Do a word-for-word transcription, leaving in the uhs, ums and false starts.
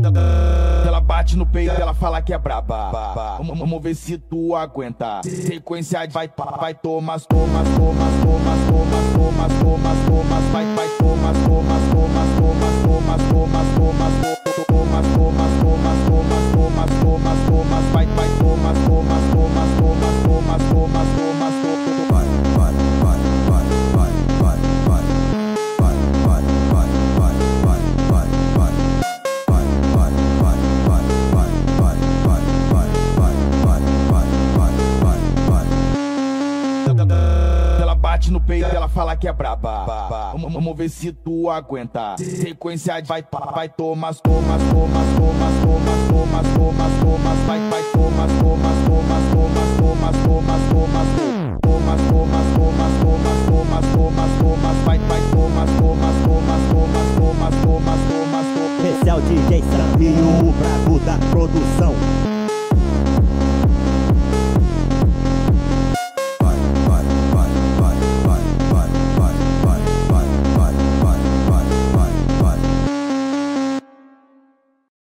Ela bate no peito, ela fala que é braba. Vamos, vamos ver se tu aguenta. Sequência de vai, vai, tomas, tomas, tomas, tomas, tomas, tomas, tomas, tomas, vai, vai, tomas, tomas, tomas, tomas, tomas, tomas, tomas, tomas, tomas, tomas, tomas, tomas, tomas, tomas, vai, vai, tomas, tomas, tomas, tomas, tomas, tomas, tomas, vai, vai, vai, vai, vai, vai, vai, vai, vai, vai, vai, vai, vai, vai. Ela bate no peito, ela fala que é braba. Vamos, vamos ver se tu aguenta. Sequência de vai, vai, tomas, tomas, tomas, tomas, tomas, tomas, tomas, tomas, vai, vai, tomas, tomas, tomas, tomas, tomas, tomas, tomas, tomas, tomas, tomas, tomas, tomas, tomas, tomas, vai, vai, tomas, tomas, tomas, tomas, tomas, tomas, tomas, tomas. Esse é o D J Sambinho, o brabo da produção.